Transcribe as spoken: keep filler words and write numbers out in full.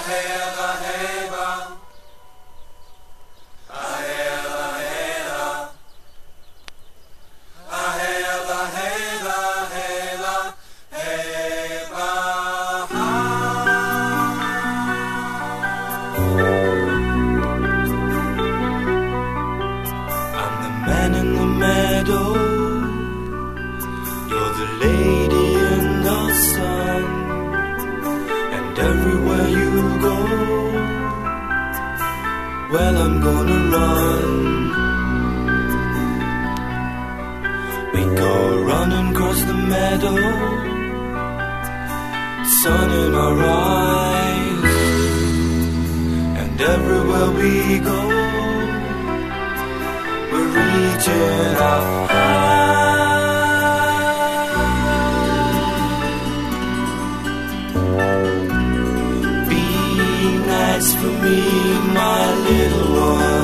Well, I'm gonna run. We go running across the meadow, sun in our eyes, and everywhere we go, we're reaching out high. Be nice for me, my little one.